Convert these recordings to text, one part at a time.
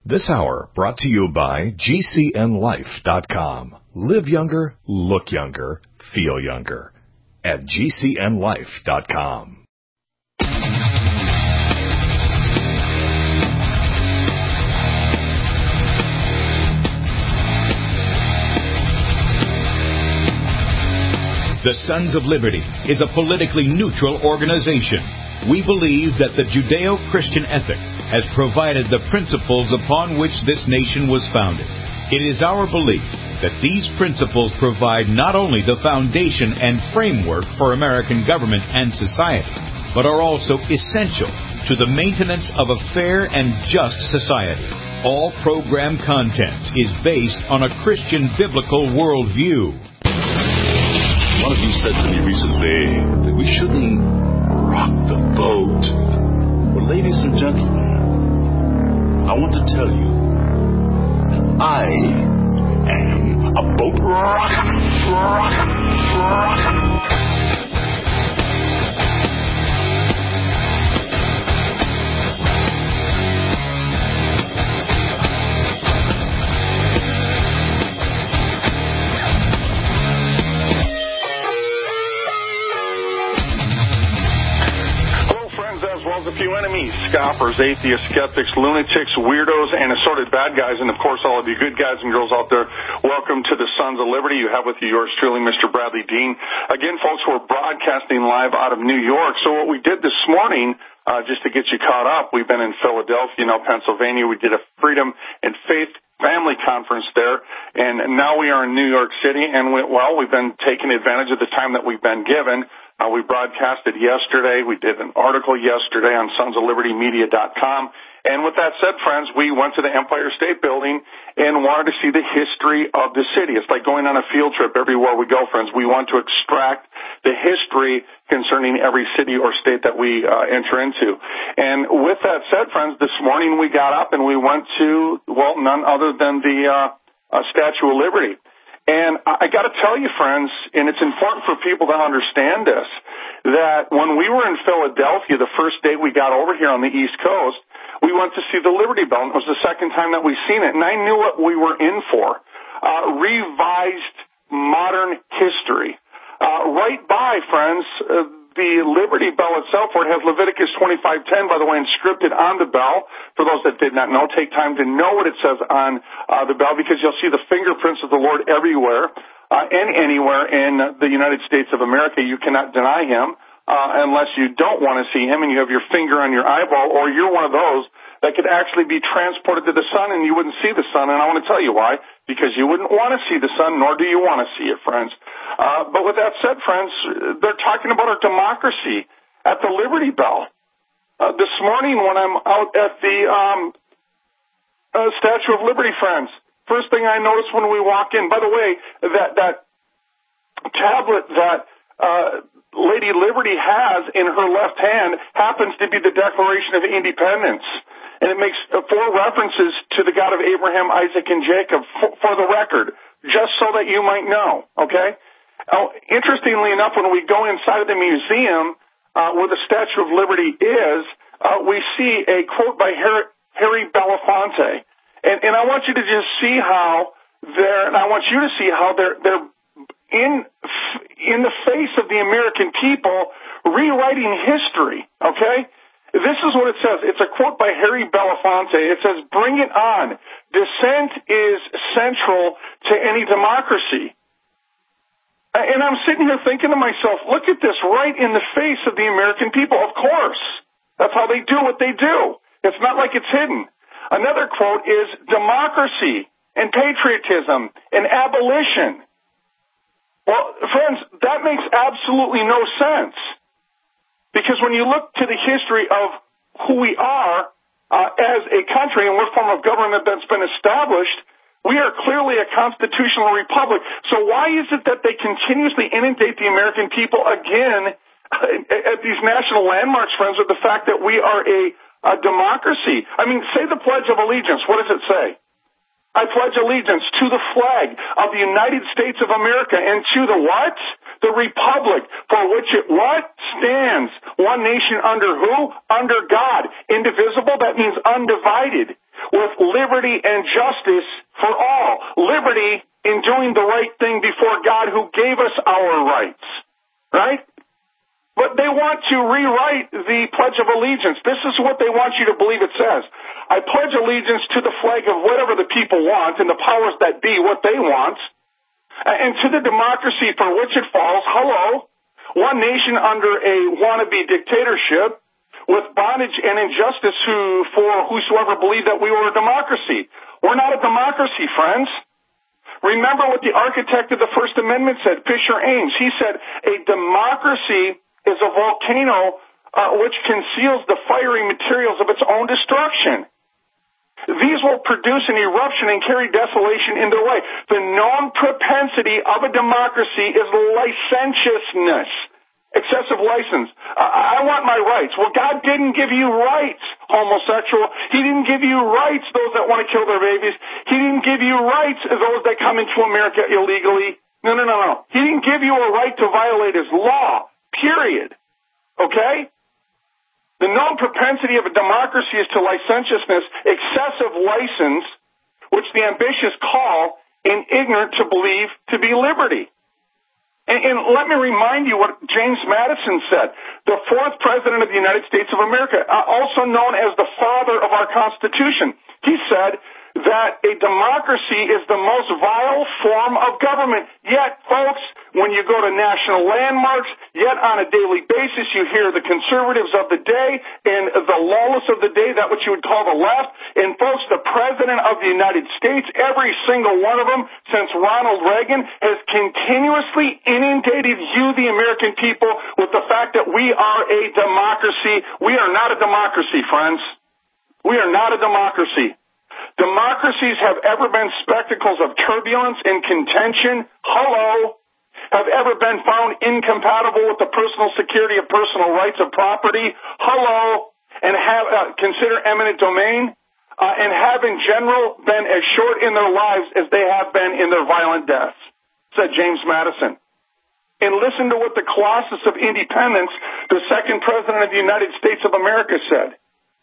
This hour brought to you by GCNLife.com. Live younger, look younger, feel younger at GCNLife.com. The Sons of Liberty is a politically neutral organization. We believe that the Judeo-Christian ethic has provided the principles upon which this nation was founded. It is our belief that these principles provide not only the foundation and framework for American government and society, but are also essential to the maintenance of a fair and just society. All program content is based on a Christian biblical worldview. One of you said to me recently that we shouldn't rock the boat. Well, ladies and gentlemen, I want to tell you that I am a boat rocker. A few enemies, scoffers, atheists, skeptics, lunatics, weirdos, and assorted bad guys, and of course all of you good guys and girls out there, welcome to the Sons of Liberty. You have with you yours truly, Mr. Bradley Dean. Again, folks, we're broadcasting live out of New York. So what we did this morning, just to get you caught up, we've been in Philadelphia, Pennsylvania. We did a Freedom and Faith Family Conference there, and now we are in New York City, and we've been taking advantage of the time that we've been given. We broadcasted yesterday. We did an article yesterday on sonsoflibertymedia.com. And with that said, friends, we went to the Empire State Building and wanted to see the history of the city. It's like going on a field trip everywhere we go, friends. We want to extract the history concerning every city or state that we enter into. And with that said, friends, this morning we got up and we went to, none other than the Statue of Liberty. And I got to tell you, friends, and it's important for people to understand this, that when we were in Philadelphia the first day we got over here on the East Coast, we went to see the Liberty Bell, and it was the second time that we've seen it, and I knew what we were in for. Revised modern history. Right by, friends, the Liberty Bell itself, where it has Leviticus 25:10, by the way, inscripted on the bell. For those that did not know, take time to know what it says on the bell, because you'll see the fingerprints of the Lord everywhere and anywhere in the United States of America. You cannot deny Him unless you don't want to see Him and you have your finger on your eyeball, or you're one of those that could actually be transported to the sun and you wouldn't see the sun. And I want to tell you why. Because you wouldn't want to see the sun, nor do you want to see it, friends. But with that said, friends, they're talking about our democracy at the Liberty Bell. This morning when I'm out at the Statue of Liberty, friends, first thing I noticed when we walk in, by the way, that tablet that Lady Liberty has in her left hand happens to be the Declaration of Independence. And it makes 4 references to the God of Abraham, Isaac, and Jacob, for the record, just so that you might know, okay? Interestingly enough, when we go inside of the museum where the Statue of Liberty is, we see a quote by Harry Belafonte. And I want you to just see how they're in the face of the American people rewriting history, okay? This is what it says. It's a quote by Harry Belafonte. It says, "Bring it on. Dissent is central to any democracy." And I'm sitting here thinking to myself, look at this right in the face of the American people. Of course. That's how they do what they do. It's not like it's hidden. Another quote is democracy and patriotism and abolition. Well, friends, that makes absolutely no sense. Because when you look to the history of who we are as a country and what form of government that's been established, we are clearly a constitutional republic. So why is it that they continuously inundate the American people again at these national landmarks, friends, with the fact that we are a democracy? I mean, say the Pledge of Allegiance. What does it say? I pledge allegiance to the flag of the United States of America and to the what? The republic for which it what? Stands. One nation under who? Under God. Indivisible, that means undivided. with liberty and justice for all. Liberty in doing the right thing before God who gave us our rights, right? But they want to rewrite the Pledge of Allegiance. This is what they want you to believe it says. I pledge allegiance to the flag of whatever the people want and the powers that be what they want, and to the democracy for which it falls, hello, one nation under a wannabe dictatorship with bondage and injustice for whosoever believe that we were a democracy. We're not a democracy, friends. Remember what the architect of the First Amendment said, Fisher Ames. He said, a democracy is a volcano which conceals the fiery materials of its own destruction. These will produce an eruption and carry desolation in their way. The known propensity of a democracy is licentiousness, excessive license. I want my rights. Well, God didn't give you rights, homosexual. He didn't give you rights, those that want to kill their babies. He didn't give you rights, those that come into America illegally. No. He didn't give you a right to violate his law, period. Okay? The known propensity of a democracy is to licentiousness, excessive license, which the ambitious call and ignorant to believe to be liberty. And let me remind you what James Madison said, the fourth president of the United States of America, also known as the father of our Constitution. He said that a democracy is the most vile form of government. Yet, folks, when you go to national landmarks, yet on a daily basis you hear the conservatives of the day and the lawless of the day, that what you would call the left. And folks, the president of the United States, every single one of them since Ronald Reagan, has continuously inundated you, the American people, with the fact that we are a democracy. We are not a democracy, friends. We are not a democracy. Democracies have ever been spectacles of turbulence and contention. Hello. Have ever been found incompatible with the personal security of personal rights of property. Hello. And have consider eminent domain. And have in general been as short in their lives as they have been in their violent deaths, said James Madison. And listen to what the Colossus of Independence, the second president of the United States of America, said.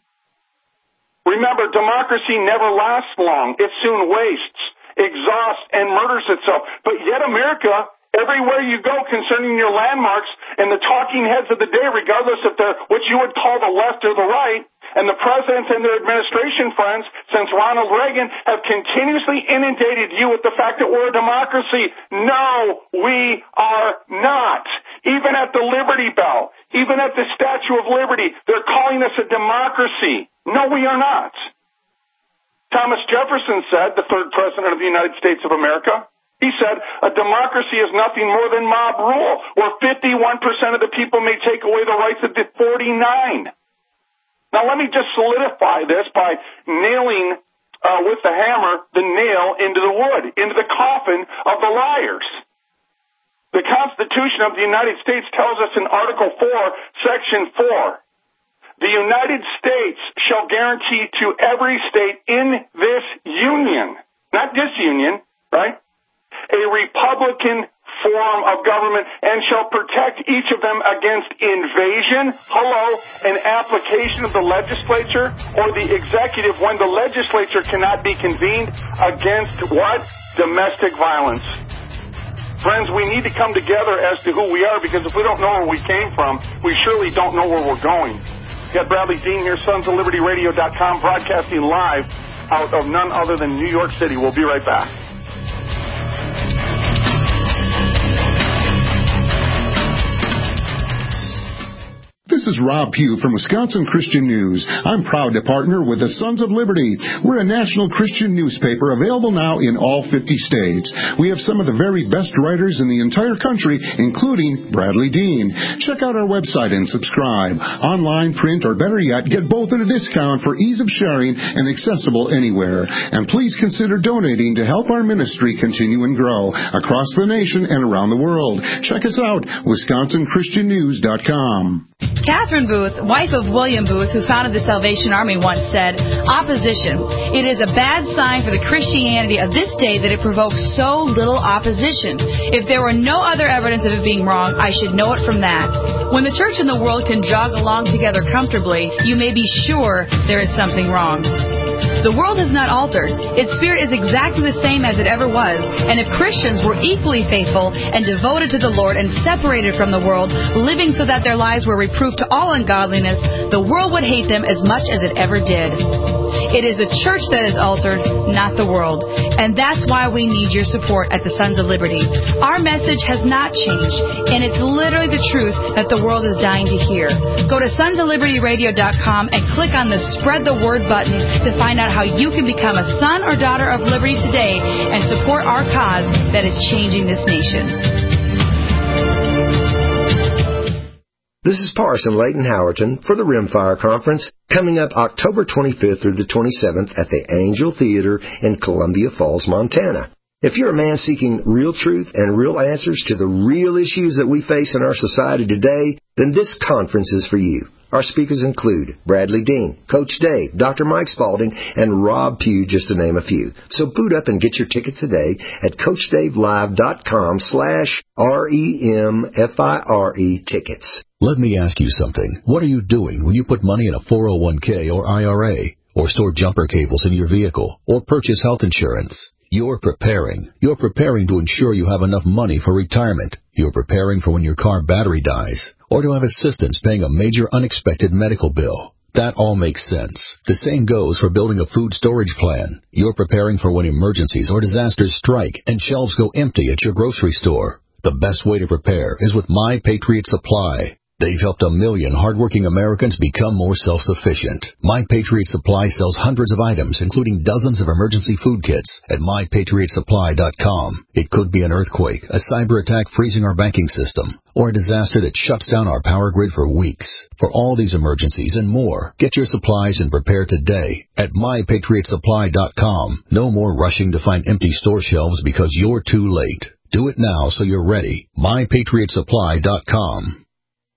Remember, democracy never lasts long. It soon wastes, exhausts, and murders itself. But yet America, everywhere you go concerning your landmarks and the talking heads of the day, regardless if they're what you would call the left or the right, and the presidents and their administration friends since Ronald Reagan have continuously inundated you with the fact that we're a democracy. No, we are not. Even at the Liberty Bell, even at the Statue of Liberty, they're calling us a democracy. No, we are not. Thomas Jefferson said, the third president of the United States of America, he said, a democracy is nothing more than mob rule, where 51% of the people may take away the rights of the 49. Now, let me just solidify this by nailing with the hammer the nail into the wood, into the coffin of the liars. The Constitution of the United States tells us in Article 4, Section 4, the United States shall guarantee to every state in this union, not disunion, right, a republican form of government and shall protect each of them against invasion, and application of the legislature or the executive when the legislature cannot be convened against what? Domestic violence. Friends, we need to come together as to who we are, because if we don't know where we came from, we surely don't know where we're going. Got Bradley Dean here, sonsoflibertyradio.com, broadcasting live out of none other than New York City. We'll be right back. This is Rob Pugh from Wisconsin Christian News. I'm proud to partner with the Sons of Liberty. We're a national Christian newspaper available now in all 50 states. We have some of the very best writers in the entire country, including Bradley Dean. Check out our website and subscribe. Online, print, or better yet, get both at a discount for ease of sharing and accessible anywhere. And please consider donating to help our ministry continue and grow across the nation and around the world. Check us out, WisconsinChristianNews.com. Catherine Booth, wife of William Booth, who founded the Salvation Army, once said, "Opposition. It is a bad sign for the Christianity of this day that it provokes so little opposition. If there were no other evidence of it being wrong, I should know it from that. When the church and the world can jog along together comfortably, you may be sure there is something wrong." The world has not altered. Its spirit is exactly the same as it ever was. And if Christians were equally faithful and devoted to the Lord and separated from the world, living so that their lives were reproof to all ungodliness, the world would hate them as much as it ever did. It is the church that is altered, not the world. And that's why we need your support at the Sons of Liberty. Our message has not changed, and it's literally the truth that the world is dying to hear. Go to sonsoflibertyradio.com and click on the Spread the Word button to find out how you can become a son or daughter of liberty today and support our cause that is changing this nation. This is Parson Leighton Howerton for the Rimfire Conference, coming up October 25th through the 27th at the Angel Theater in Columbia Falls, Montana. If you're a man seeking real truth and real answers to the real issues that we face in our society today, then this conference is for you. Our speakers include Bradley Dean, Coach Dave, Dr. Mike Spalding, and Rob Pugh, just to name a few. So boot up and get your ticket today at CoachDaveLive.com/REMFIRE tickets. Let me ask you something. What are you doing when you put money in a 401k or IRA, or store jumper cables in your vehicle, or purchase health insurance? You're preparing. You're preparing to ensure you have enough money for retirement. You're preparing for when your car battery dies, or to have assistance paying a major unexpected medical bill. That all makes sense. The same goes for building a food storage plan. You're preparing for when emergencies or disasters strike and shelves go empty at your grocery store. The best way to prepare is with My Patriot Supply. They've helped 1 million hardworking Americans become more self-sufficient. My Patriot Supply sells hundreds of items, including dozens of emergency food kits at MyPatriotSupply.com. It could be an earthquake, a cyber attack freezing our banking system, or a disaster that shuts down our power grid for weeks. For all these emergencies and more, get your supplies and prepare today at MyPatriotSupply.com. No more rushing to find empty store shelves because you're too late. Do it now so you're ready. MyPatriotSupply.com.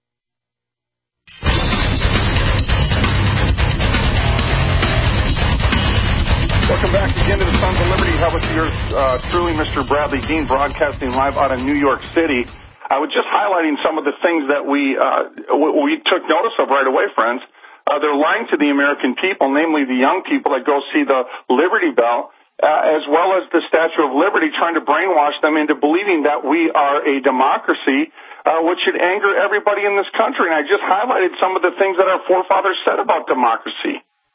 Welcome back again to the Sons of Liberty. How about yours truly, Mr. Bradley Dean, broadcasting live out of New York City. I was just highlighting some of the things that we took notice of right away, friends. They're lying to the American people, namely the young people that go see the Liberty Bell, as well as the Statue of Liberty, trying to brainwash them into believing that we are a democracy, which should anger everybody in this country. And I just highlighted some of the things that our forefathers said about democracy.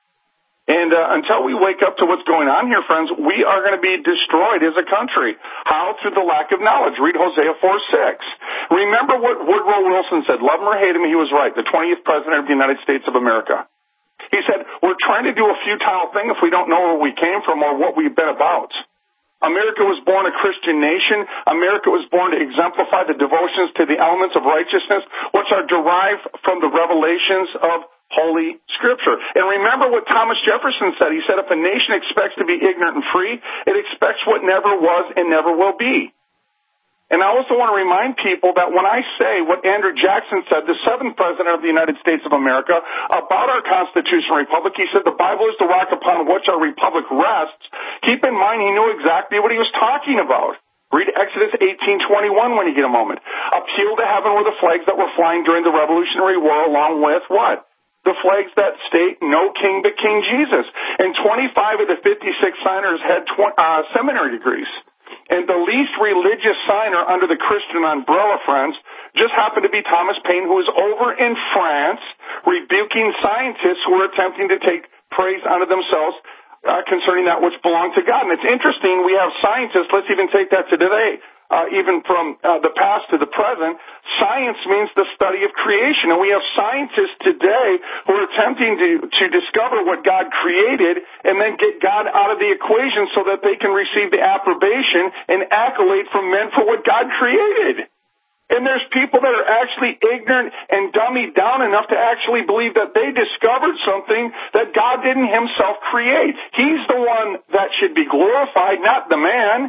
And until we wake up to what's going on here, friends, we are going to be destroyed as a country. How? Through the lack of knowledge. Read Hosea 4:6. Remember what Woodrow Wilson said. Love him or hate him, he was right. The 20th President of the United States of America. He said, we're trying to do a futile thing if we don't know where we came from or what we've been about. America was born a Christian nation. America was born to exemplify the devotions to the elements of righteousness, which are derived from the revelations of Holy Scripture. And remember what Thomas Jefferson said. He said, if a nation expects to be ignorant and free, it expects what never was and never will be. And I also want to remind people that when I say what Andrew Jackson said, the 7th President of the United States of America, about our Constitution and Republic, he said the Bible is the rock upon which our Republic rests. Keep in mind he knew exactly what he was talking about. Read Exodus 18:21 when you get a moment. Appeal to heaven were the flags that were flying during the Revolutionary War, along with what? The flags that state no king but King Jesus. And 25 of the 56 signers had seminary degrees. And the least religious signer under the Christian umbrella, friends, just happened to be Thomas Paine, who was over in France rebuking scientists who were attempting to take praise unto themselves concerning that which belonged to God. And it's interesting, we have scientists, let's even take that to today, even from the past to the present. Science means the study of creation. And we have scientists today who are attempting to discover what God created and then get God out of the equation so that they can receive the approbation and accolade from men for what God created. And there's people that are actually ignorant and dummied down enough to actually believe that they discovered something that God didn't himself create. He's the one that should be glorified, not the man.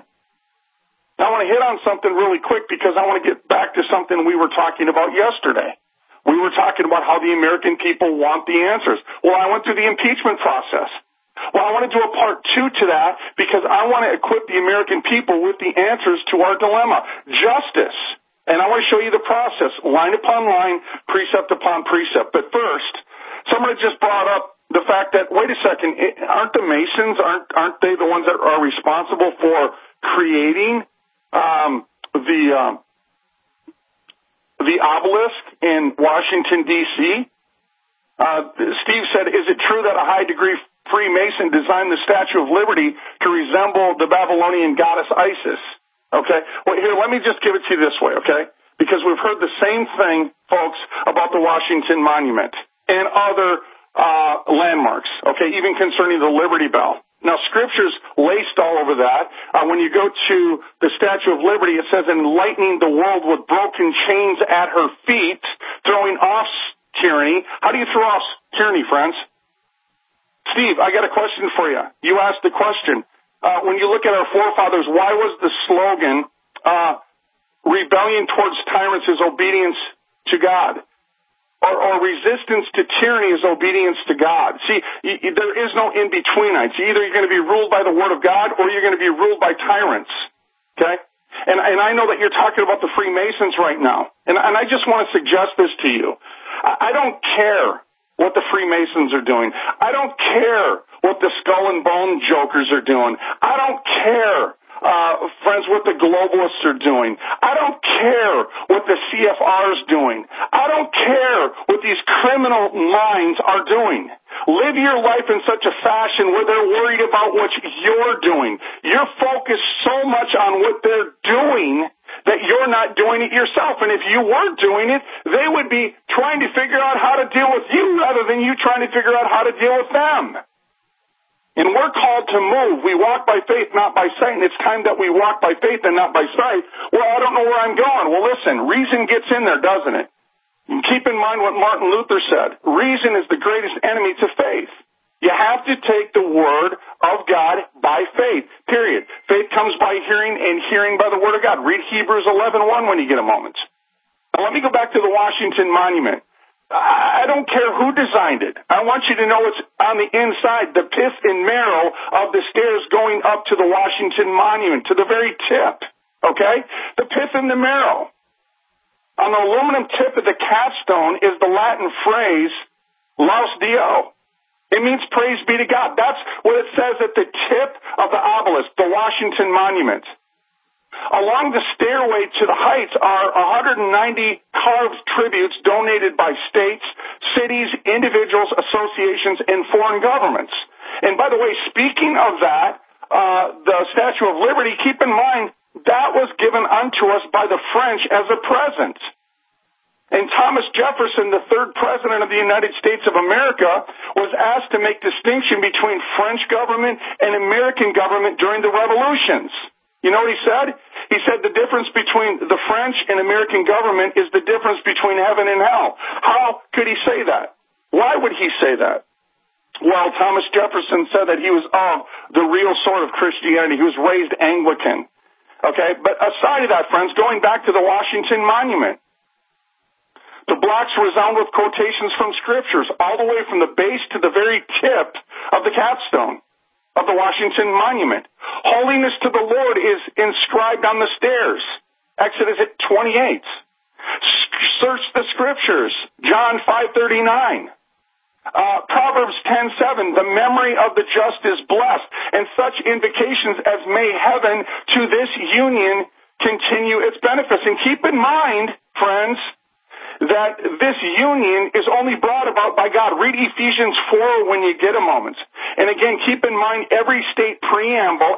I want to hit on something really quick because I want to get back to something we were talking about yesterday. We were talking about how the American people want the answers. Well, I went through the impeachment process. Well, I want to do a part 2 to that because I want to equip the American people with the answers to our dilemma. Justice. And I want to show you the process, line upon line, precept upon precept. But first, somebody just brought up the fact that, wait a second, aren't the Masons, aren't they the ones that are responsible for creating the obelisk in Washington, D.C.? Steve said, is it true that a high-degree Freemason designed the Statue of Liberty to resemble the Babylonian goddess Isis? Okay? Well, here, let me just give it to you this way, okay? Because we've heard the same thing, folks, about the Washington Monument and other landmarks, okay, even concerning the Liberty Bell. Now, Scripture's laced all over that. When you go to the Statue of Liberty, it says, enlightening the world with broken chains at her feet, throwing off tyranny. How do you throw off tyranny, friends? Steve, I got a question for you. You asked the question. When you look at our forefathers, why was the slogan, rebellion towards tyrants is obedience to God? Or resistance to tyranny is obedience to God. See, there is no in-betweenites. Either you're going to be ruled by the Word of God or you're going to be ruled by tyrants. Okay? And I know that you're talking about the Freemasons right now. And I just want to suggest this to you. I don't care what the Freemasons are doing. I don't care what the skull and bone jokers are doing. I don't care, friends, what the globalists are doing. I don't care what the CFR is doing. I don't care what these criminal minds are doing. Live your life in such a fashion where they're worried about what you're doing. You're focused so much on what they're doing that you're not doing it yourself. And if you were doing it, they would be trying to figure out how to deal with you rather than you trying to figure out how to deal with them. And we're called to move. We walk by faith, not by sight. And it's time that we walk by faith and not by sight. Well, I don't know where I'm going. Well, listen, reason gets in there, doesn't it? And keep in mind what Martin Luther said. Reason is the greatest enemy to faith. You have to take the word of God by faith, period. Faith comes by hearing and hearing by the word of God. Read Hebrews 11:1 when you get a moment. Now, let me go back to the Washington Monument. I don't care who designed it. I want you to know it's on the inside, the pith and marrow of the stairs going up to the Washington Monument, to the very tip, okay? The pith and the marrow. On the aluminum tip of the capstone is the Latin phrase, Laus Deo. It means praise be to God. That's what it says at the tip of the obelisk, the Washington Monument. Along the stairway to the heights are 190 carved tributes donated by states, cities, individuals, associations, and foreign governments. And by the way, speaking of that, the Statue of Liberty, keep in mind, that was given unto us by the French as a present. And Thomas Jefferson, the third president of the United States of America, was asked to make distinction between French government and American government during the revolutions. You know what he said? He said the difference between the French and American government is the difference between heaven and hell. How could he say that? Why would he say that? Well, Thomas Jefferson said that he was of the real sort of Christianity. He was raised Anglican. Okay? But aside of that, friends, going back to the Washington Monument, the blocks resound with quotations from scriptures, all the way from the base to the very tip of the capstone of the Washington Monument. Holiness to the Lord is inscribed on the stairs. Exodus 28. Search the scriptures. John 5:39. Proverbs 10:7. The memory of the just is blessed, and such invocations as may heaven to this union continue its benefits. And keep in mind, friends, that this union is only brought about by God. Read Ephesians 4 when you get a moment. And again, keep in mind every state preamble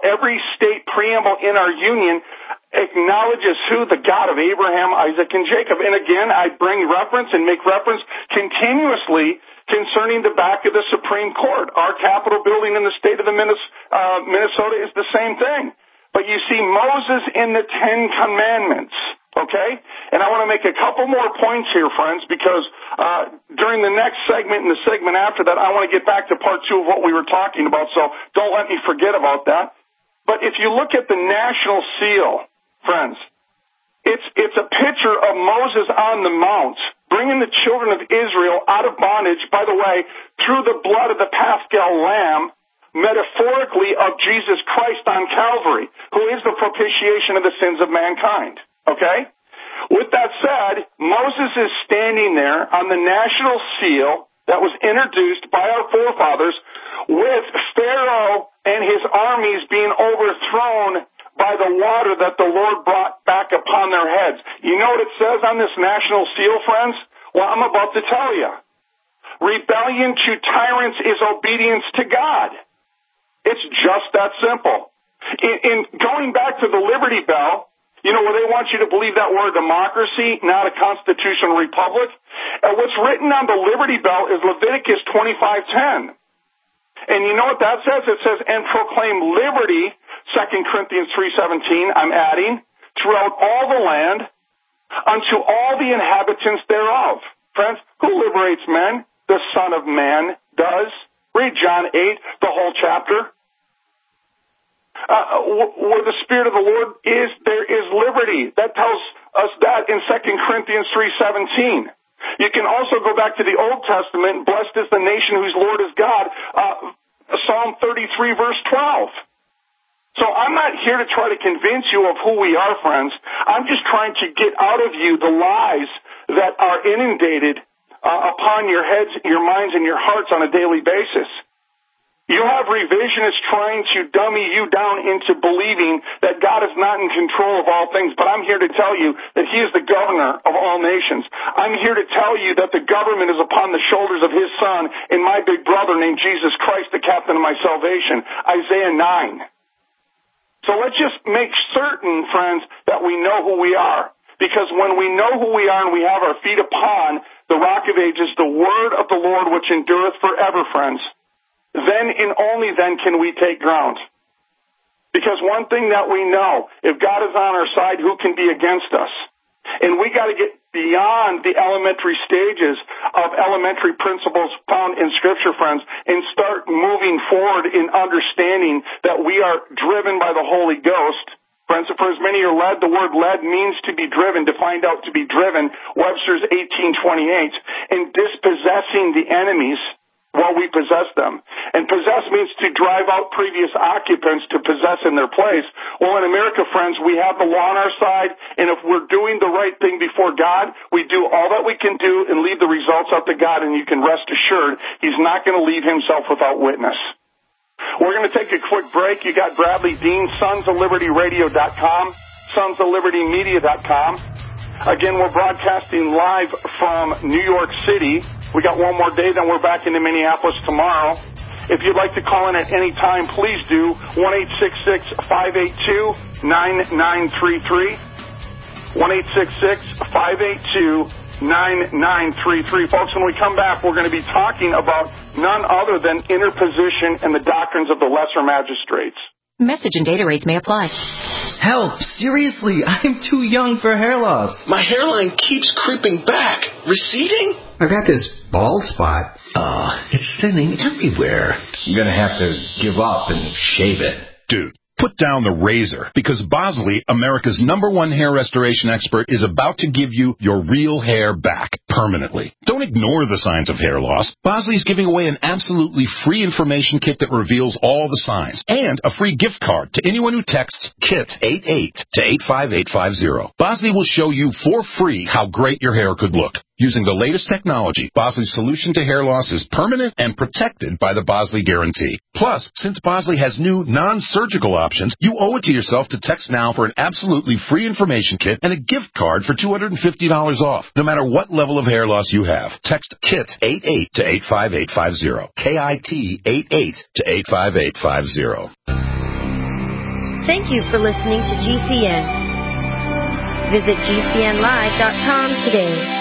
in our union acknowledges who? The God of Abraham, Isaac, and Jacob. And again, I bring reference and make reference continuously concerning the back of the Supreme Court. Our Capitol building in the state of Minnesota is the same thing. But you see Moses in the Ten Commandments. Okay? And I want to make a couple more points here, friends, because during the next segment and the segment after that, I want to get back to part 2 of what we were talking about, so don't let me forget about that. But if you look at the national seal, friends, it's a picture of Moses on the Mount, bringing the children of Israel out of bondage, by the way, through the blood of the Paschal Lamb, metaphorically of Jesus Christ on Calvary, who is the propitiation of the sins of mankind. Okay? With that said, Moses is standing there on the national seal that was introduced by our forefathers with Pharaoh and his armies being overthrown by the water that the Lord brought back upon their heads. You know what it says on this national seal, friends? Well, I'm about to tell you. Rebellion to tyrants is obedience to God. It's just that simple. In going back to the Liberty Bell, you know, where they want you to believe that we're a democracy, not a constitutional republic. What's written on the Liberty Bell is Leviticus 25:10. And you know what that says? It says, and proclaim liberty, 2 Corinthians 3:17, I'm adding, throughout all the land, unto all the inhabitants thereof. Friends, who liberates men? The Son of Man does. Read John 8, the whole chapter. Where the Spirit of the Lord is, there is liberty. That tells us that in 2 Corinthians 3:17. You can also go back to the Old Testament, blessed is the nation whose Lord is God, Psalm 33, verse 12. So I'm not here to try to convince you of who we are, friends. I'm just trying to get out of you the lies that are inundated upon your heads, your minds, and your hearts on a daily basis. You have revisionists trying to dummy you down into believing that God is not in control of all things, but I'm here to tell you that He is the governor of all nations. I'm here to tell you that the government is upon the shoulders of His Son and my big brother named Jesus Christ, the captain of my salvation, Isaiah 9. So let's just make certain, friends, that we know who we are. Because when we know who we are and we have our feet upon the rock of ages, the word of the Lord which endureth forever, friends, then and only then can we take ground. Because one thing that we know, if God is on our side, who can be against us? And we got to get beyond the elementary stages of elementary principles found in Scripture, friends, and start moving forward in understanding that we are driven by the Holy Ghost. Friends, for as many are led, the word led means to be driven, to find out to be driven, Webster's 1828, and dispossessing the enemies while we possess them. And possess means to drive out previous occupants to possess in their place. Well, in America, friends, we have the law on our side, and if we're doing the right thing before God, we do all that we can do and leave the results up to God, and you can rest assured He's not going to leave Himself without witness. We're going to take a quick break. You got Bradley Dean, sonsoflibertyradio.com, sonsoflibertymedia.com. Again, we're broadcasting live from New York City. We got one more day, then we're back into Minneapolis tomorrow. If you'd like to call in at any time, please do. 1-866-582-9933. 1-866-582-9933. Folks, when we come back, we're going to be talking about none other than interposition and the doctrines of the lesser magistrates. Message and data rates may apply. Help! Seriously, I'm too young for hair loss. My hairline keeps creeping back. Receding? I've got this bald spot. It's thinning everywhere. I'm gonna have to give up and shave it. Dude, put down the razor, because Bosley, America's #1 hair restoration expert, is about to give you your real hair back permanently. Don't ignore the signs of hair loss. Bosley is giving away an absolutely free information kit that reveals all the signs, and a free gift card to anyone who texts KIT88 to 85850. Bosley will show you for free how great your hair could look. Using the latest technology, Bosley's solution to hair loss is permanent and protected by the Bosley Guarantee. Plus, since Bosley has new non-surgical options, you owe it to yourself to text now for an absolutely free information kit and a gift card for $250 off, no matter what level of hair loss you have. Text KIT88 to 85850. KIT88 to 85850. Thank you for listening to GCN. Visit GCNlive.com today.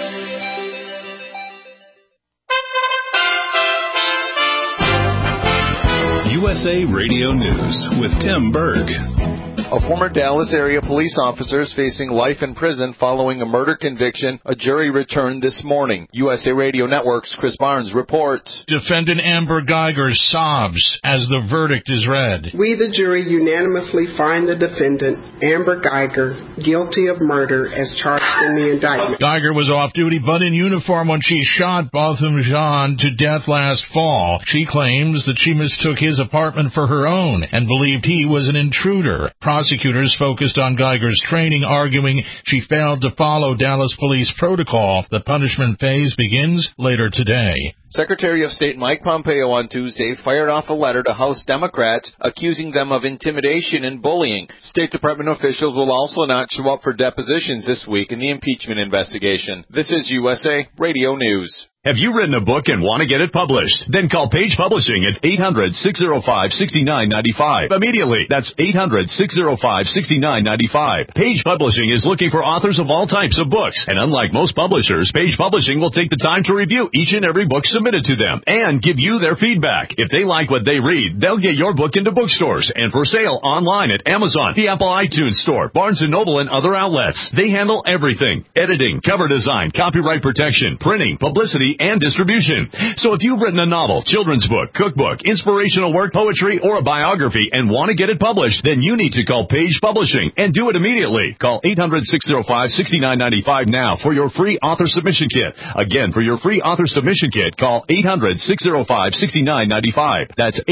USA Radio News with Tim Berg. A former Dallas area police officer is facing life in prison following a murder conviction. A jury returned this morning. USA Radio Network's Chris Barnes reports. Defendant Amber Geiger sobs as the verdict is read. We, the jury, unanimously find the defendant, Amber Geiger, guilty of murder as charged in the indictment. Geiger was off duty but in uniform when she shot Botham Jean to death last fall. She claims that she mistook his apartment for her own and believed he was an intruder. prosecutors focused on Geiger's training, arguing she failed to follow Dallas police protocol. The punishment phase begins later today. Secretary of State Mike Pompeo on Tuesday fired off a letter to House Democrats accusing them of intimidation and bullying. State Department officials will also not show up for depositions this week in the impeachment investigation. This is USA Radio News. Have you written a book and want to get it published? Then call Page Publishing at 800-605-6995. Immediately. That's 800-605-6995. Page Publishing is looking for authors of all types of books. And unlike most publishers, Page Publishing will take the time to review each and every book submitted to them and give you their feedback. If they like what they read, they'll get your book into bookstores and for sale online at Amazon, the Apple iTunes Store, Barnes & Noble, and other outlets. They handle everything. Editing, cover design, copyright protection, printing, publicity, and distribution. So if you've written a novel, children's book, cookbook, inspirational work, poetry, or a biography and want to get it published, then you need to call Page Publishing and do it immediately. Call 800-605-6995 now for your free author submission kit. Again, for your free author submission kit, call 800-605-6995. That's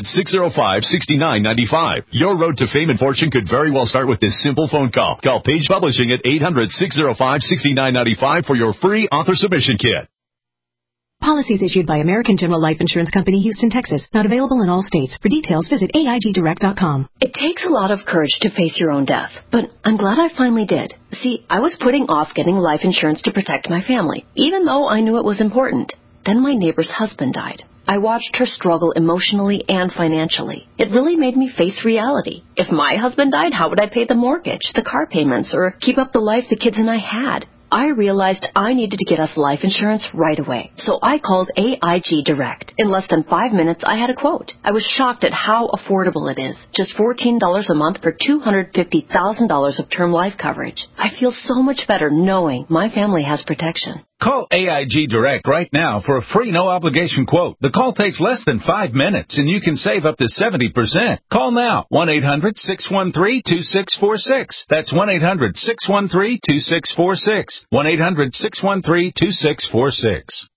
800-605-6995. Your road to fame and fortune could very well start with this simple phone call. Call Page Publishing at 800-605-6995 for your free author submission kit. Policies issued by American General Life Insurance Company, Houston, Texas. Not available in all states. For details, visit AIGdirect.com. It takes a lot of courage to face your own death, but I'm glad I finally did. See, I was putting off getting life insurance to protect my family, even though I knew it was important. Then my neighbor's husband died. I watched her struggle emotionally and financially. It really made me face reality. If my husband died, how would I pay the mortgage, the car payments, or keep up the life the kids and I had? I realized I needed to get us life insurance right away, so I called AIG Direct. In less than 5 minutes, I had a quote. I was shocked at how affordable it is. Just $14 a month for $250,000 of term life coverage. I feel so much better knowing my family has protection. Call AIG Direct right now for a free no-obligation quote. The call takes less than 5 minutes, and you can save up to 70%. Call now, 1-800-613-2646. That's 1-800-613-2646. 1-800-613-2646.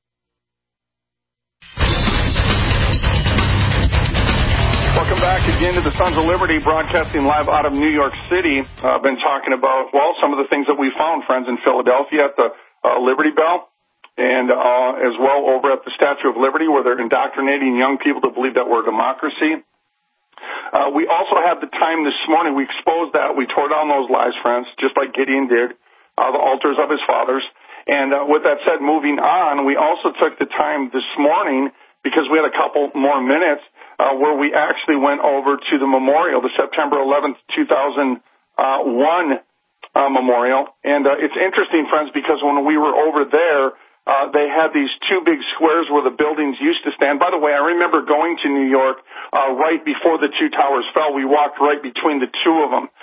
Welcome back again to the Sons of Liberty, broadcasting live out of New York City. I've been talking about, well, some of the things that we found, friends, in Philadelphia at the Liberty Bell, and as well over at the Statue of Liberty, where they're indoctrinating young people to believe that we're a democracy. We also had the time this morning. We exposed that. We tore down those lies, friends, just like Gideon did, the altars of his fathers. And with that said, moving on, we also took the time this morning, because we had a couple more minutes, where we actually went over to the memorial, the September 11th, 2001 memorial. And it's interesting, friends, because when we were over there, they had these two big squares where the buildings used to stand. By the way, I remember going to New York right before the two towers fell. We walked right between the two of them.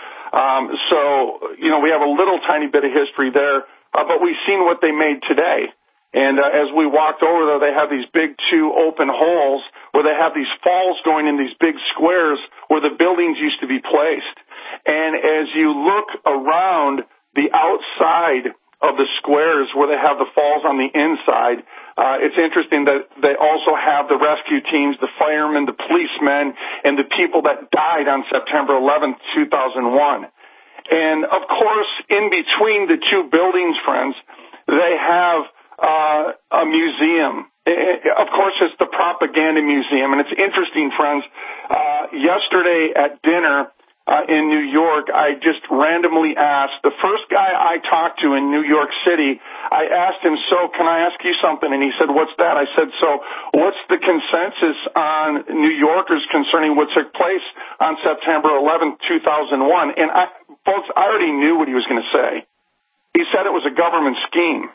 So, you know, we have a little tiny bit of history there, but we've seen what they made today. And as we walked over there, they have these big two open holes where they have these falls going in these big squares where the buildings used to be placed. And as you look around the outside of the squares where they have the falls on the inside, it's interesting that they also have the rescue teams, the firemen, the policemen, and the people that died on September 11th, 2001. And, of course, in between the two buildings, friends, they have a museum. Of course, it's the Propaganda Museum. And it's interesting, friends, yesterday at dinner in New York, I just randomly asked, the first guy I talked to in New York City, I asked him, so can I ask you something? And he said, what's that? I said, so what's the consensus on New Yorkers concerning what took place on September 11th, 2001? And folks, I already knew what he was going to say. He said it was a government scheme.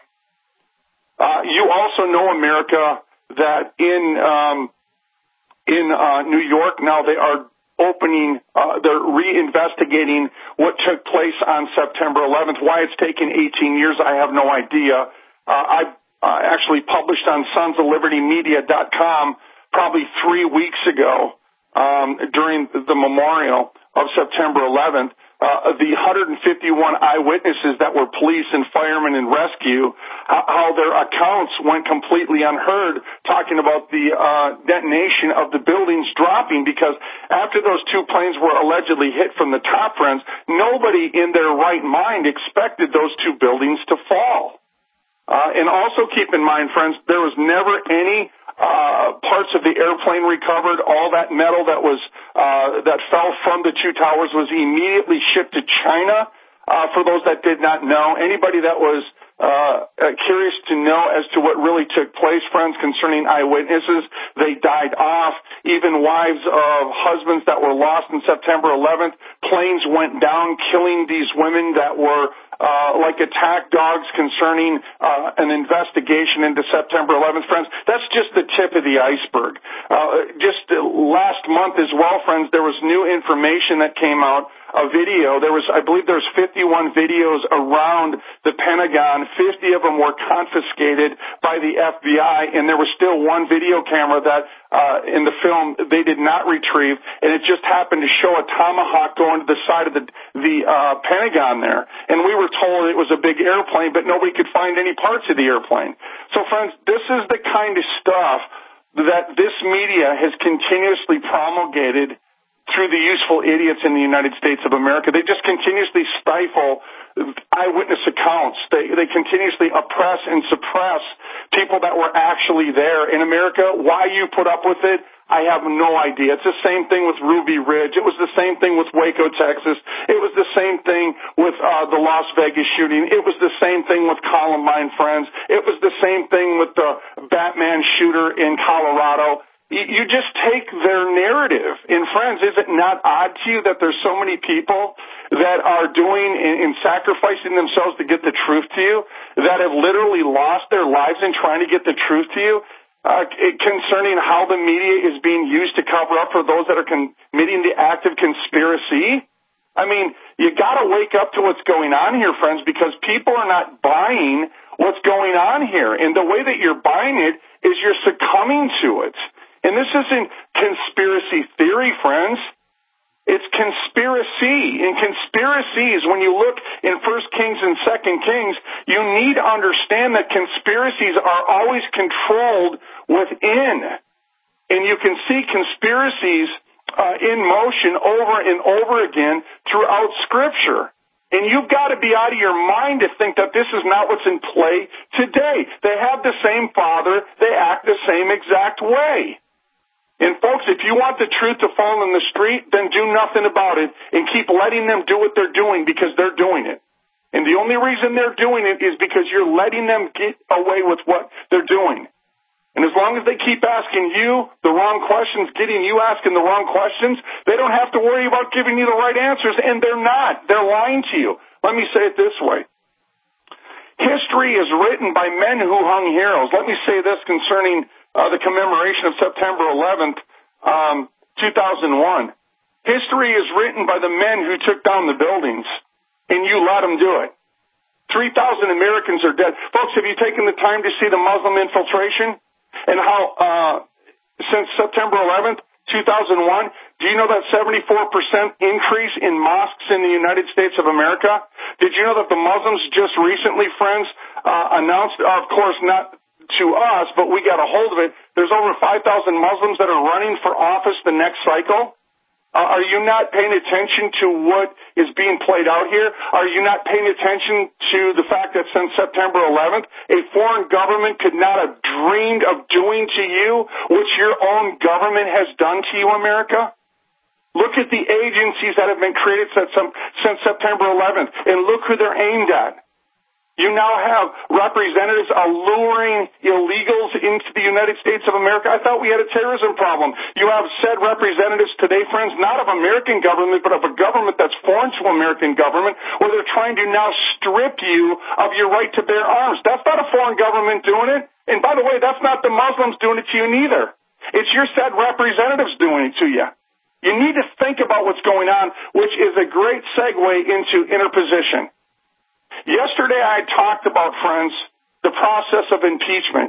You also know, America, that in New York now they are they're reinvestigating what took place on September 11th. Why it's taken 18 years, I have no idea. I actually published on sonsoflibertymedia.com probably 3 weeks ago during the memorial of September 11th the 151 eyewitnesses that were police and firemen and rescue, how their accounts went completely unheard, talking about the detonation of the buildings dropping, because after those two planes were allegedly hit from the top, friends, nobody in their right mind expected those two buildings to fall. And also keep in mind, friends, there was never any parts of the airplane recovered. All that metal that was that fell from the two towers was immediately shipped to China. For those that did not know, anybody that was curious to know as to what really took place, friends, concerning eyewitnesses, they died off. Even wives of husbands that were lost in September 11th, planes went down, killing these women that were like attack dogs concerning an investigation into September 11th, friends. That's just the tip of the iceberg. Just last month as well, friends, there was new information that came out, a video. I believe there was 51 videos around the Pentagon. 50 of them were confiscated by the FBI, and there was still one video camera that in the film they did not retrieve, and it just happened to show a tomahawk going to the side of the Pentagon there. And we were told it was a big airplane, but nobody could find any parts of the airplane. So, friends, this is the kind of stuff that this media has continuously promulgated through the useful idiots in the United States of America. They just continuously stifle eyewitness accounts. They continuously oppress and suppress people that were actually there in America. Why you put up with it, I have no idea. It's the same thing with Ruby Ridge. It was the same thing with Waco, Texas. It was the same thing with the Las Vegas shooting. It was the same thing with Columbine, friends. It was the same thing with the Batman shooter in Colorado. You just take their narrative. And friends, is it not odd to you that there's so many people that are doing and sacrificing themselves to get the truth to you, that have literally lost their lives in trying to get the truth to you, concerning how the media is being used to cover up for those that are committing the act of conspiracy? I mean, you got to wake up to what's going on here, friends, because people are not buying what's going on here. And the way that you're buying it is you're succumbing to it. And this isn't conspiracy theory, friends. It's conspiracy. And conspiracies, when you look in 1 Kings and 2 Kings, you need to understand that conspiracies are always controlled within. And you can see conspiracies in motion over and over again throughout Scripture. And you've got to be out of your mind to think that this is not what's in play today. They have the same father. They act the same exact way. And folks, if you want the truth to fall in the street, then do nothing about it and keep letting them do what they're doing, because they're doing it. And the only reason they're doing it is because you're letting them get away with what they're doing. And as long as they keep asking you the wrong questions, getting you asking the wrong questions, they don't have to worry about giving you the right answers, and they're not. They're lying to you. Let me say it this way. History is written by men who hung heroes. Let me say this concerning the commemoration of September 11th, 2001. History is written by the men who took down the buildings, and you let them do it. 3,000 Americans are dead. Folks, have you taken the time to see the Muslim infiltration and how since September 11th, 2001, do you know that 74% increase in mosques in the United States of America? Did you know that the Muslims just recently, friends, announced, of course, not to us, but we got a hold of it, there's over 5,000 Muslims that are running for office the next cycle? Are you not paying attention to what is being played out here? Are you not paying attention to the fact that since September 11th, a foreign government could not have dreamed of doing to you what your own government has done to you, America? Look at the agencies that have been created since September 11th, and look who they're aimed at. You now have representatives alluring illegals into the United States of America. I thought we had a terrorism problem. You have said representatives today, friends, not of American government, but of a government that's foreign to American government, where they're trying to now strip you of your right to bear arms. That's not a foreign government doing it. And by the way, that's not the Muslims doing it to you neither. It's your said representatives doing it to you. You need to think about what's going on, which is a great segue into interposition. Yesterday I talked about, friends, the process of impeachment.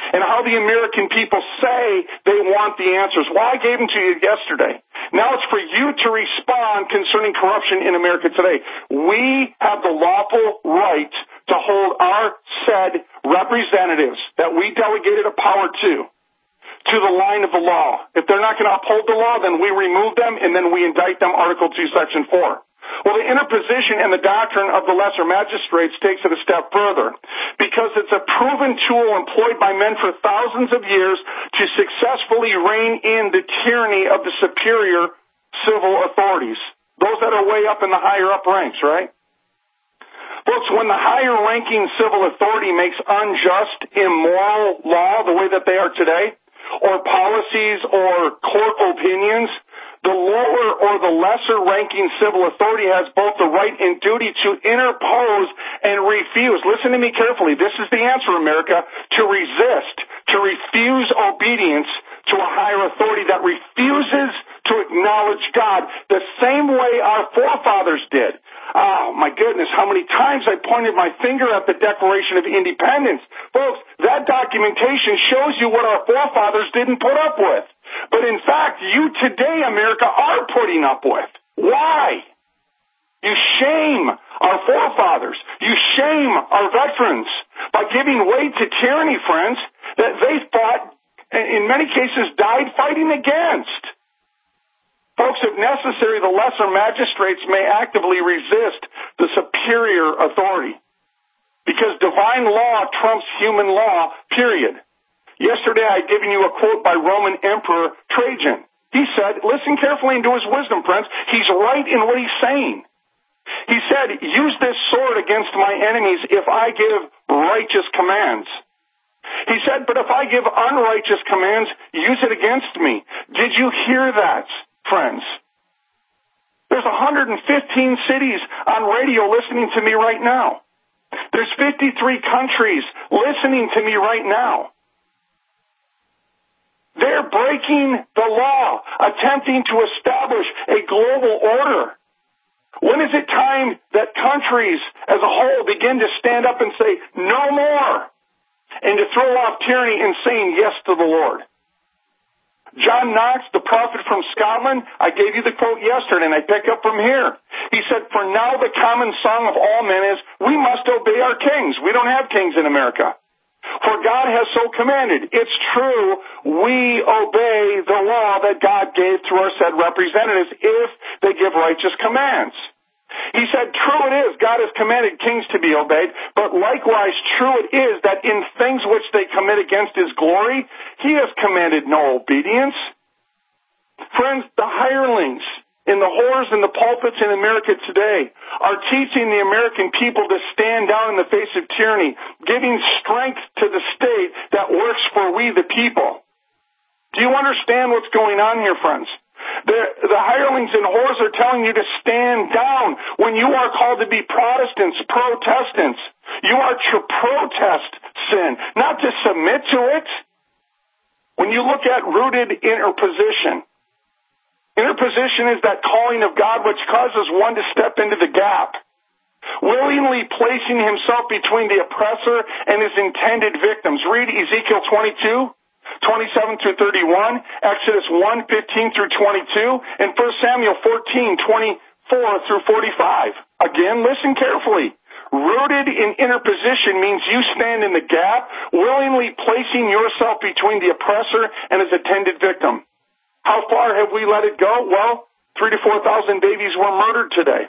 and how the American people say they want the answers. Well, I gave them to you yesterday. Now it's for you to respond concerning corruption in America today. We have the lawful right to hold our said representatives that we delegated a power to the line of the law. If they're not going to uphold the law, then we remove them and then we indict them, Article 2, Section 4. Well, the interposition and the doctrine of the lesser magistrates takes it a step further because it's a proven tool employed by men for thousands of years to successfully rein in the tyranny of the superior civil authorities, those that are way up in the higher up ranks, right? Folks, when the higher-ranking civil authority makes unjust, immoral law the way that they are today, or policies or court opinions, the lower or the lesser-ranking civil authority has both the right and duty to interpose and refuse. Listen to me carefully. This is the answer, America. To resist, to refuse obedience to a higher authority that refuses to acknowledge God the same way our forefathers did. Oh, my goodness, how many times I pointed my finger at the Declaration of Independence. Folks, that documentation shows you what our forefathers didn't put up with. But in fact, you today, America, are putting up with. Why? You shame our forefathers. You shame our veterans by giving way to tyranny, friends, that they fought, in many cases, died fighting against. Folks, if necessary, the lesser magistrates may actively resist the superior authority because divine law trumps human law, period. Yesterday, I had given you a quote by Roman Emperor Trajan. He said, listen carefully into his wisdom, friends. He's right in what he's saying. He said, use this sword against my enemies if I give righteous commands. He said, but if I give unrighteous commands, use it against me. Did you hear that, friends? There's 115 cities on radio listening to me right now. There's 53 countries listening to me right now. They're breaking the law, attempting to establish a global order. When is it time that countries as a whole begin to stand up and say, no more, and to throw off tyranny and saying yes to the Lord? John Knox, the prophet from Scotland, I gave you the quote yesterday, and I pick up from here. He said, for now the common song of all men is, we must obey our kings. We don't have kings in America. For God has so commanded. It's true, we obey the law that God gave to our said representatives if they give righteous commands. He said, true it is, God has commanded kings to be obeyed, but likewise true it is that in things which they commit against his glory, he has commanded no obedience. Friends, the hirelings and the whores in the pulpits in America today are teaching the American people to stand down in the face of tyranny, giving strength to the state that works for we the people. Do you understand what's going on here, friends? The hirelings and whores are telling you to stand down when you are called to be Protestants, Protestants. You are to protest sin, not to submit to it. When you look at rooted interposition, interposition is that calling of God which causes one to step into the gap, willingly placing himself between the oppressor and his intended victims. Read Ezekiel 22. 27 through 31, Exodus 1, 15 through 22, and 1 Samuel 14, 24 through 45. Again, listen carefully. Rooted in interposition means you stand in the gap, willingly placing yourself between the oppressor and his intended victim. How far have we let it go? Well, 3,000 to 4,000 babies were murdered today.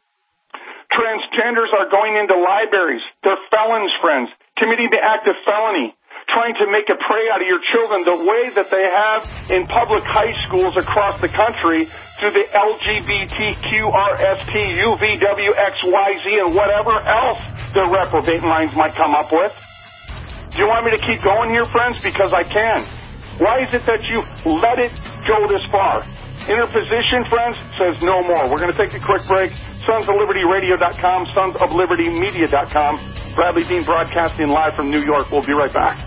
Transgenders are going into libraries. They're felons, friends, committing the act of felony, trying to make a prey out of your children the way that they have in public high schools across the country through the LGBTQRST, UVWXYZ, and whatever else their reprobate minds might come up with. Do you want me to keep going here, friends? Because I can. Why is it that you let it go this far? Interposition, friends, says no more. We're going to take a quick break. SonsOfLibertyRadio.com, SonsOfLibertyMedia.com. Bradley Dean broadcasting live from New York. We'll be right back.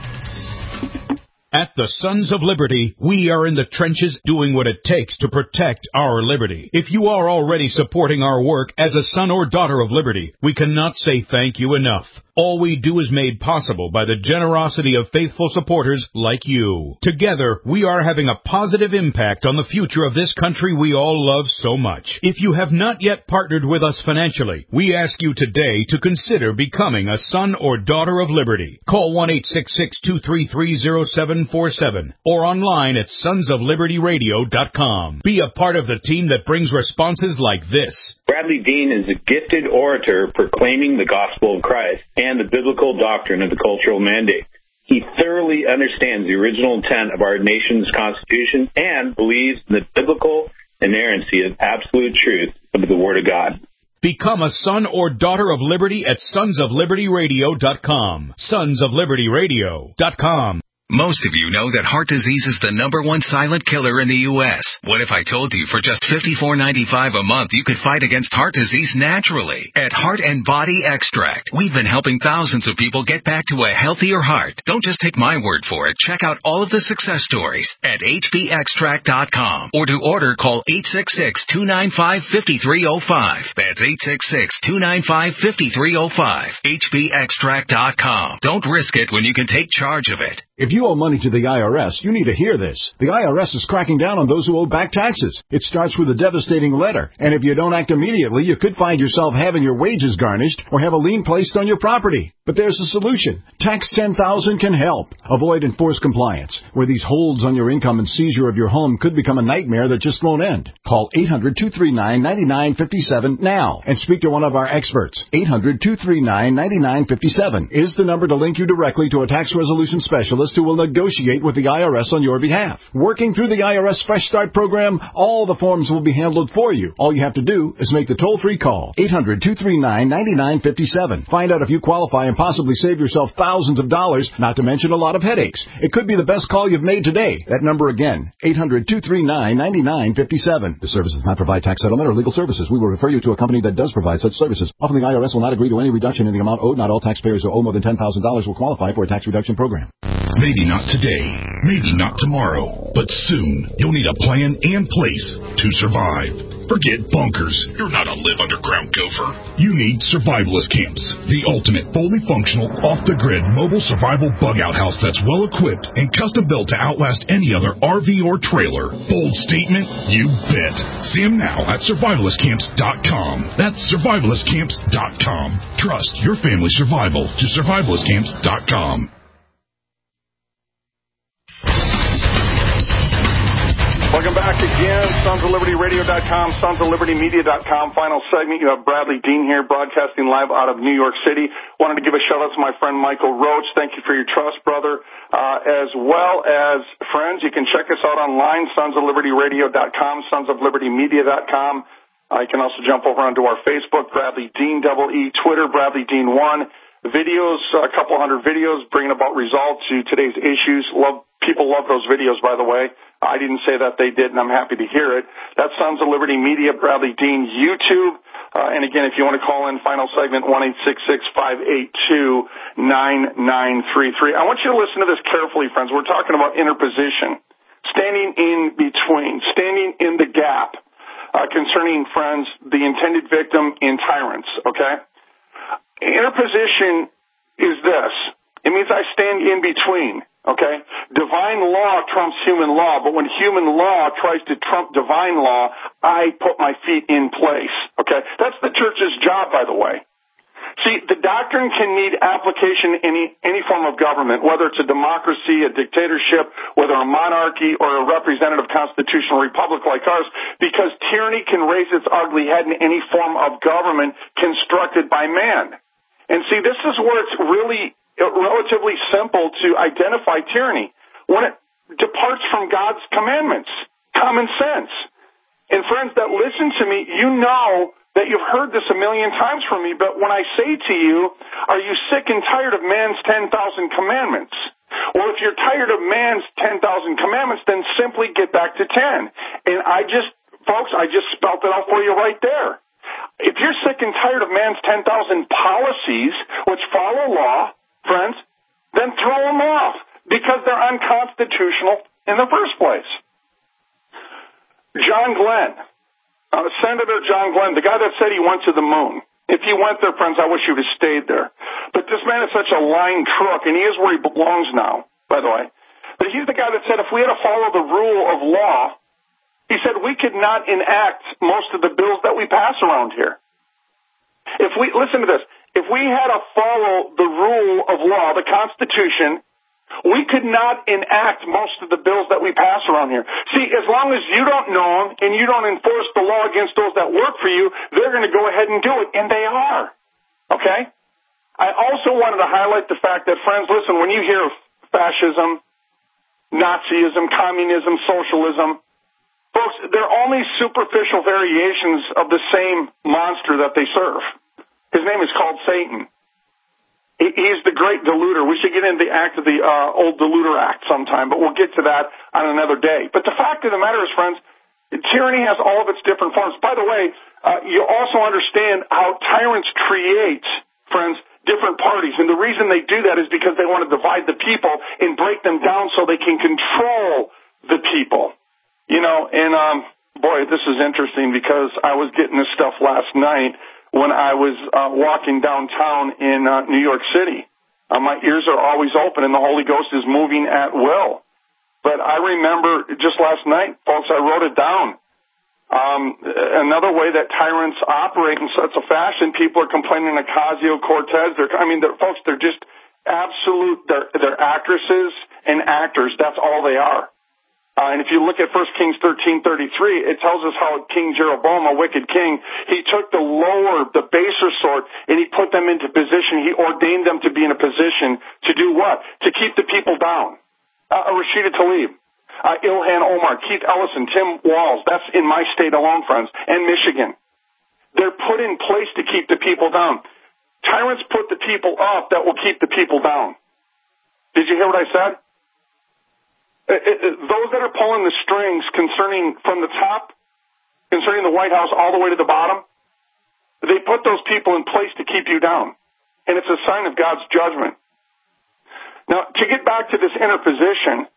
At the Sons of Liberty, we are in the trenches doing what it takes to protect our liberty. If you are already supporting our work as a son or daughter of liberty, we cannot say thank you enough. All we do is made possible by the generosity of faithful supporters like you. Together, we are having a positive impact on the future of this country we all love so much. If you have not yet partnered with us financially, we ask you today to consider becoming a son or daughter of liberty. Call 1-866-233-0747 or online at sonsoflibertyradio.com. Be a part of the team that brings responses like this. Bradley Dean is a gifted orator proclaiming the gospel of Christ and the biblical doctrine of the cultural mandate. He thoroughly understands the original intent of our nation's Constitution and believes in the biblical inerrancy of absolute truth of the Word of God. Become a son or daughter of liberty at sonsoflibertyradio.com. Sonsoflibertyradio.com. Most of you know that heart disease is the #1 silent killer in the U.S. What if I told you for just $54.95 a month you could fight against heart disease naturally? At Heart and Body Extract, we've been helping thousands of people get back to a healthier heart. Don't just take my word for it. Check out all of the success stories at hbextract.com. Or to order, call 866-295-5305. That's 866-295-5305. hbextract.com. Don't risk it when you can take charge of it. If you owe money to the IRS, you need to hear this. The IRS is cracking down on those who owe back taxes. It starts with a devastating letter, and if you don't act immediately, you could find yourself having your wages garnished or have a lien placed on your property. But there's a solution. Tax 10,000 can help. Avoid enforced compliance, where these holds on your income and seizure of your home could become a nightmare that just won't end. Call 800-239-9957 now and speak to one of our experts. 800-239-9957 is the number to link you directly to a tax resolution specialist who will negotiate with the IRS on your behalf. Working through the IRS Fresh Start program, all the forms will be handled for you. All you have to do is make the toll-free call. 800-239-9957. Find out if you qualify and possibly save yourself thousands of dollars, not to mention a lot of headaches. It could be the best call you've made today. That number again, 800-239-9957. This service does not provide tax settlement or legal services. We will refer you to a company that does provide such services. Often the IRS will not agree to any reduction in the amount owed. Not all taxpayers who owe more than $10,000 will qualify for a tax reduction program. Maybe not today, maybe not tomorrow, but soon you'll need a plan and place to survive. Forget bunkers. You're not a live underground gopher. You need survivalist camps, the ultimate fully functional, off-the-grid mobile survival bug-out house that's well-equipped and custom-built to outlast any other RV or trailer. Bold statement? You bet. See them now at survivalistcamps.com. That's survivalistcamps.com. Trust your family's survival to survivalistcamps.com. Welcome back again, sonsoflibertyradio.com, sonsoflibertymedia.com. Final segment. You have Bradley Dean here, broadcasting live out of New York City. Wanted to give a shout-out to my friend Michael Roach. Thank you for your trust, brother. As well as, friends, you can check us out online, sonsoflibertyradio.com, sonsoflibertymedia.com. You can also jump over onto our Facebook, Bradley Dean, EE, Twitter, Bradley Dean 1. Videos, a couple hundred videos bringing about results to today's issues. People love those videos, by the way. I didn't say that they did, and I'm happy to hear it. That's Sons of Liberty Media, Bradley Dean, YouTube. And again, if you want to call in, final segment, 1-866-582-9933. I want you to listen to this carefully, friends. We're talking about interposition, standing in between, standing in the gap, concerning, friends, the intended victim in tyrants, okay? Interposition is this. It means I stand in between. Okay? Divine law trumps human law, but when human law tries to trump divine law, I put my feet in place. Okay? That's the church's job, by the way. See, the doctrine can need application in any form of government, whether it's a democracy, a dictatorship, whether a monarchy, or a representative constitutional republic like ours, because tyranny can raise its ugly head in any form of government constructed by man. And see, this is where it's really relatively simple to identify tyranny when it departs from God's commandments, common sense. And friends that listen to me, you know that you've heard this a million times from me, but when I say to you, are you sick and tired of man's 10,000 commandments? Or if you're tired of man's 10,000 commandments, then simply get back to 10. And folks, I just spelt it out for you right there. If you're sick and tired of man's 10,000 policies, which follow law, friends, then throw them off because they're unconstitutional in the first place. John Glenn, Senator John Glenn, the guy that said he went to the moon, If he went there, friends, I wish he would have stayed there. But this man is such a lying crook, and he is where he belongs now, by the way. But he's the guy that said if we had to follow the rule of law, he said we could not enact most of the bills that we pass around here. Listen to this, if we had to follow the rule of law, the Constitution, we could not enact most of the bills that we pass around here. See, as long as you don't know them and you don't enforce the law against those that work for you, they're going to go ahead and do it, and they are. Okay? I also wanted to highlight the fact that, friends, listen, when you hear fascism, Nazism, communism, socialism, folks, they're only superficial variations of the same monster that they serve. His name is called Satan. He's the great deluder. We should get into the act of the old deluder act sometime, but we'll get to that on another day. But the fact of the matter is, friends, tyranny has all of its different forms. By the way, you also understand how tyrants create, friends, different parties. And the reason they do that is because they want to divide the people and break them down so they can control the people. You know, and boy, this is interesting because I was getting this stuff last night when I was walking downtown in New York City. My ears are always open, and the Holy Ghost is moving at will. But I remember just last night, folks, I wrote it down. Another way that tyrants operate in such a fashion, people are complaining to Ocasio-Cortez. Folks, they're just absolute, they're actresses and actors. That's all they are. And if you look at 1 Kings 13:33, it tells us how King Jeroboam, a wicked king, he took the lower, the baser sort, and he put them into position. He ordained them to be in a position to do what? To keep the people down. Rashida Tlaib, Ilhan Omar, Keith Ellison, Tim Walz, that's in my state alone, friends, and Michigan. They're put in place to keep the people down. Tyrants put the people up that will keep the people down. Did you hear what I said? Those that are pulling the strings concerning from the top, concerning the White House all the way to the bottom, they put those people in place to keep you down. And it's a sign of God's judgment. Now, to get back to this inner position,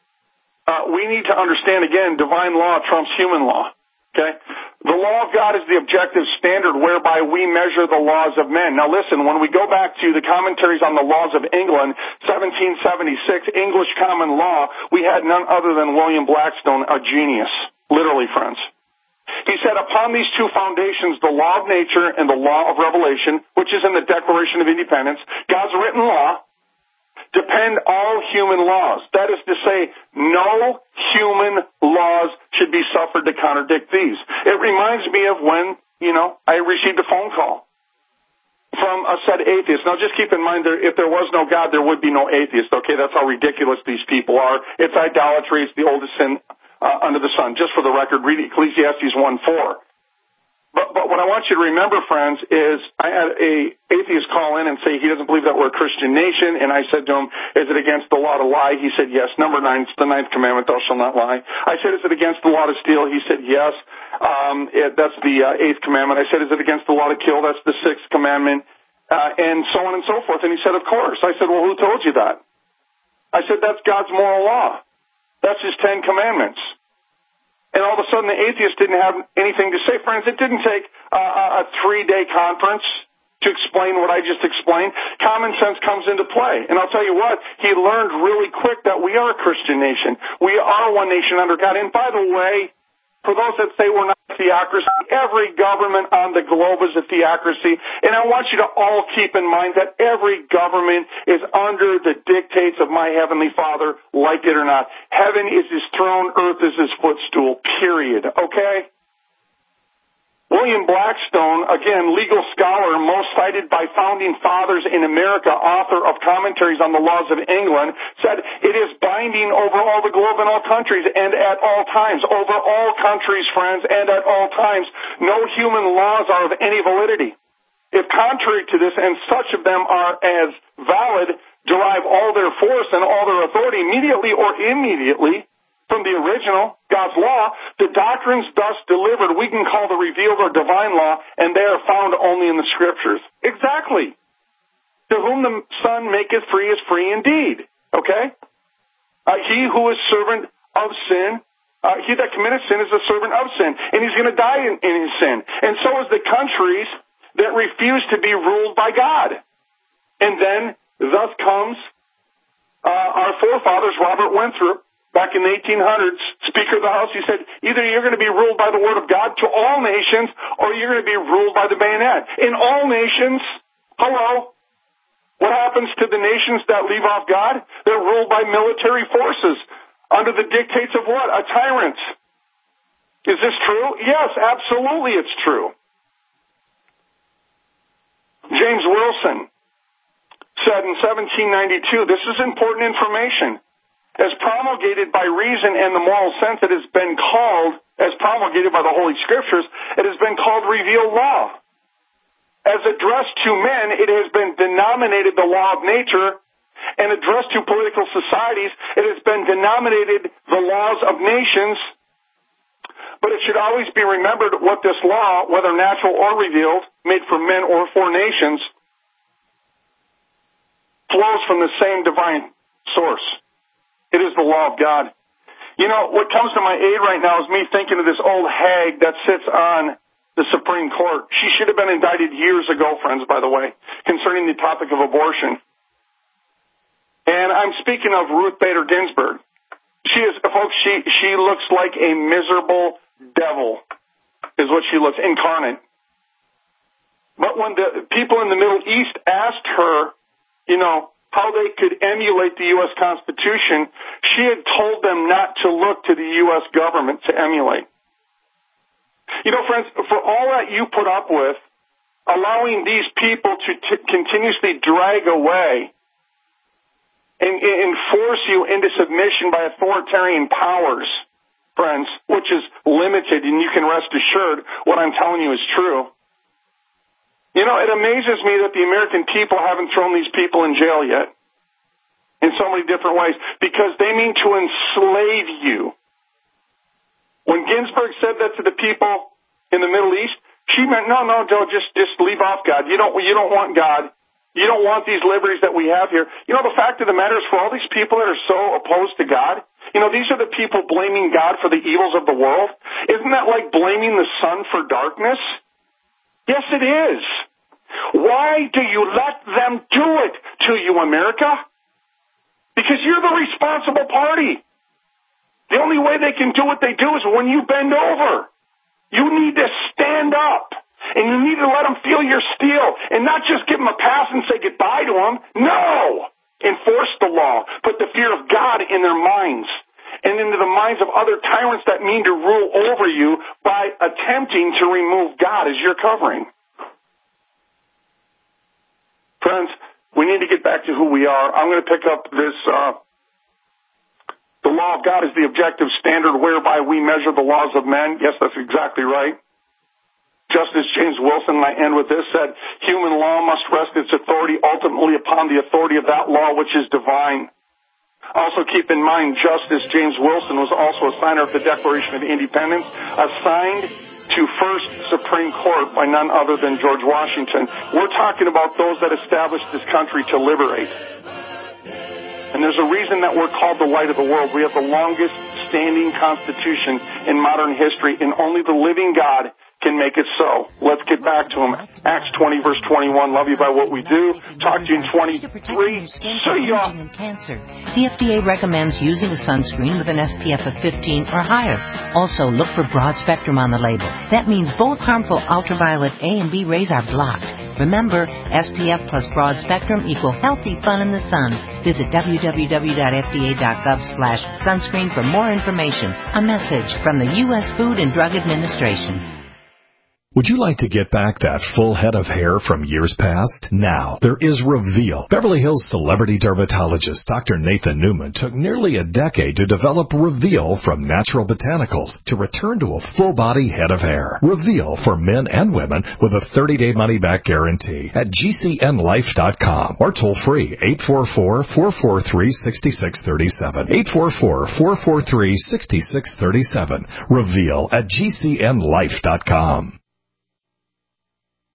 we need to understand, again, divine law trumps human law. Okay? The law of God is the objective standard whereby we measure the laws of men. Now listen, when we go back to the commentaries on the laws of England, 1776, English common law, we had none other than William Blackstone, a genius. Literally, friends. He said, upon these two foundations, the law of nature and the law of revelation, which is in the Declaration of Independence, God's written law, depend all human laws. That is to say, no human laws should be suffered to contradict these. It reminds me of when, I received a phone call from a said atheist. Now, just keep in mind, if there was no God, there would be no atheist, okay? That's how ridiculous these people are. It's idolatry. It's the oldest sin under the sun. Just for the record, read Ecclesiastes 1:4. But what I want you to remember, friends, is I had a atheist call in and say he doesn't believe that we're a Christian nation, and I said to him, is it against the law to lie? He said, yes. Number 9, it's the 9th commandment, thou shalt not lie. I said, is it against the law to steal? He said, yes. That's the 8th commandment. I said, is it against the law to kill? That's the 6th commandment, and so on and so forth. And he said, of course. I said, well, who told you that? I said, that's God's moral law. That's his 10 commandments. And all of a sudden, the atheist didn't have anything to say. Friends, it didn't take a 3-day conference to explain what I just explained. Common sense comes into play. And I'll tell you what, he learned really quick that we are a Christian nation. We are one nation under God. And by the way, for those that say we're not a theocracy, every government on the globe is a theocracy. And I want you to all keep in mind that every government is under the dictates of my Heavenly Father, like it or not. Heaven is his throne, earth is his footstool, period. Okay? William Blackstone, again, legal scholar, most cited by founding fathers in America, author of commentaries on the laws of England, said it is binding over all the globe and all countries and at all times. Over all countries, friends, and at all times. No human laws are of any validity. If contrary to this, and such of them are as valid, derive all their force and all their authority immediately or immediately from the original, God's law, the doctrines thus delivered we can call the revealed or divine law, and they are found only in the Scriptures. Exactly. To whom the Son maketh free is free indeed. Okay? He who is servant of sin, he that committeth sin is a servant of sin, and he's going to die in his sin. And so is the countries that refuse to be ruled by God. And then, thus comes our forefathers, Robert Winthrop, back in the 1800s, Speaker of the House. He said, either you're going to be ruled by the Word of God to all nations, or you're going to be ruled by the bayonet. In all nations, hello, what happens to the nations that leave off God? They're ruled by military forces under the dictates of what? A tyrant. Is this true? Yes, absolutely it's true. James Wilson said in 1792, this is important information, as promulgated by reason and the moral sense, it has been called, as promulgated by the Holy Scriptures, it has been called revealed law. As addressed to men, it has been denominated the law of nature, and addressed to political societies, it has been denominated the laws of nations. But it should always be remembered what this law, whether natural or revealed, made for men or for nations, flows from the same divine source. It is the law of God. You know, what comes to my aid right now is me thinking of this old hag that sits on the Supreme Court. She should have been indicted years ago, friends, by the way, concerning the topic of abortion. And I'm speaking of Ruth Bader Ginsburg. She is, folks, she looks like a miserable devil, is what she looks, incarnate. But when the people in the Middle East asked her, you know, how they could emulate the U.S. Constitution, she had told them not to look to the U.S. government to emulate. You know, friends, for all that you put up with, allowing these people to continuously drag away and force you into submission by authoritarian powers, friends, which is limited, and you can rest assured what I'm telling you is true. You know, it amazes me that the American people haven't thrown these people in jail yet in so many different ways, because they mean to enslave you. When Ginsburg said that to the people in the Middle East, she meant, no, Joe, just leave off God. You don't want God. You don't want these liberties that we have here. You know, the fact of the matter is, for all these people that are so opposed to God, you know, these are the people blaming God for the evils of the world. Isn't that like blaming the sun for darkness? Yes, it is. Why do you let them do it to you, America? Because you're the responsible party. The only way they can do what they do is when you bend over. You need to stand up. And you need to let them feel your steel and not just give them a pass and say goodbye to them. No! Enforce the law. Put the fear of God in their minds and into the minds of other tyrants that mean to rule over you by attempting to remove God as your covering. Friends, we need to get back to who we are. I'm going to pick up this. The law of God is the objective standard whereby we measure the laws of men. Yes, that's exactly right. Justice James Wilson, and I end with this, said, human law must rest its authority ultimately upon the authority of that law which is divine. Also keep in mind, Justice James Wilson was also a signer of the Declaration of Independence, assigned to First Supreme Court by none other than George Washington. We're talking about those that established this country to liberate. And there's a reason that we're called the light of the world. We have the longest standing constitution in modern history, and only the living God can make it so. Let's get back to him. Acts 20, verse 21. Love you by what we do. Talk to you in 23. See ya. Cancer. The FDA recommends using a sunscreen with an SPF of 15 or higher. Also, look for broad spectrum on the label. That means both harmful ultraviolet A and B rays are blocked. Remember, SPF plus broad spectrum equal healthy fun in the sun. Visit www.fda.gov/sunscreen for more information. A message from the U.S. Food and Drug Administration. Would you like to get back that full head of hair from years past? Now, there is Reveal. Beverly Hills celebrity dermatologist Dr. Nathan Newman took nearly a decade to develop Reveal from natural botanicals to return to a full-body head of hair. Reveal for men and women with a 30-day money-back guarantee at GCNlife.com or toll-free 844-443-6637. 844-443-6637. Reveal at GCNlife.com.